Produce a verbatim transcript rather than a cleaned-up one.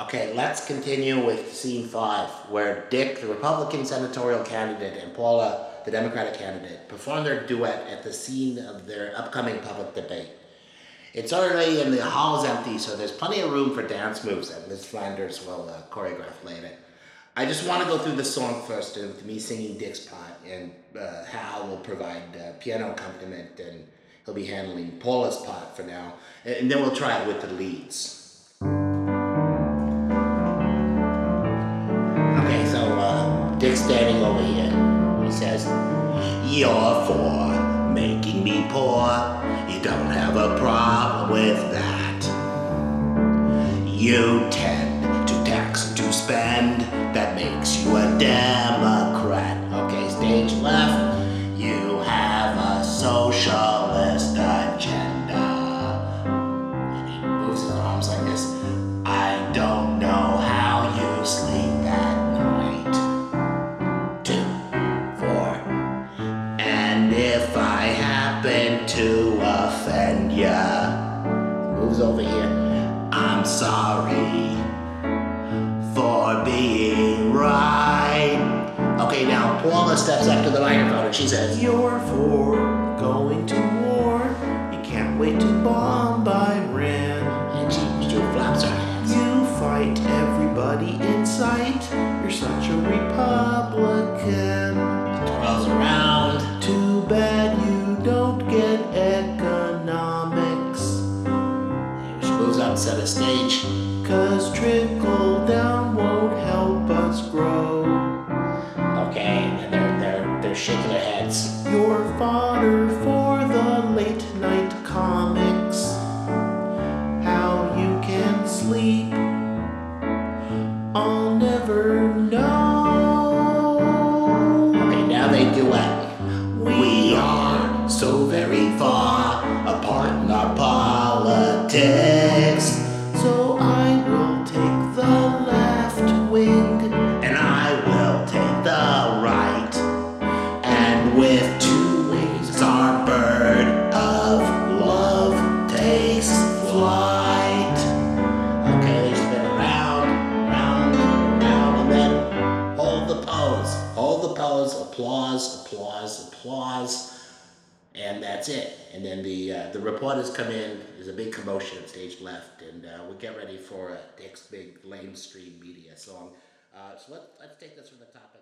Okay, let's continue with scene five, where Dick, the Republican senatorial candidate, and Paula, the Democratic candidate, perform their duet at the scene of their upcoming public debate. It's early and the hall is empty, so there's plenty of room for dance moves that Miz Flanders will uh, choreograph later. I just want to go through the song first, uh, with me singing Dick's part, and uh, Hal will provide uh, piano accompaniment, and he'll be handling Paula's part for now, and then we'll try it with the leads. Okay, so uh, Dick's standing over here. He says, "You're for making me poor. You don't have a problem with that. You tend to tax and to spend. That makes you a Democrat." Okay, stage left. "You have a socialist agenda." And he moves his arms like this. "I don't know how you sleep at night." Two, four. "And if I happen to offend ya," moves over here, "I'm sorry for being right." Okay, now Paula steps up to the microphone and she says, "You're for going to war. You can't wait to bomb Iran. and she, she flaps her hands. You fight everybody in sight. You're such a Republican. Twirls around. Too bad you don't get economics. She moves up, set a stage. Cause trickle down won't help us grow. Okay, and they're, they're, they're shaking their heads. You're fodder for the late night comics. How you can sleep, I'll never know. Okay, now they duet. We are so very far apart in our politics, So I will take the left wing, and I will take the right, and with two wings our bird of love takes flight. Okay, they spin around, round, round, and then hold the pose. Hold the pose, applause, applause, applause. And that's it. And then the uh, the reporters come in. There's a big commotion at stage left, and uh, we get ready for uh, Dick's big mainstream media song. Uh, so let, let's take this from the top.